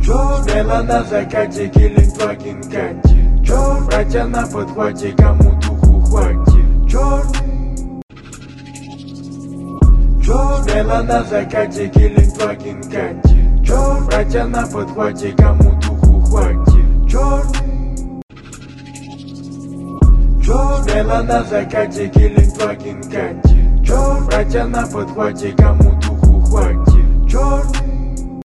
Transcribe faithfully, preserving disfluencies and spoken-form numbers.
Чё, бело на закате, килling твакин канти. Чё, братья на подхвате, кому духу хватит. Чё, Чё, бело на закате, килling твакин канти. Чё, братья на подхвате, кому духу хватит. Чё, Чё, бело на закате, килling твакин канти. Чё, братья на подхвате, кому духу хватит. Чё,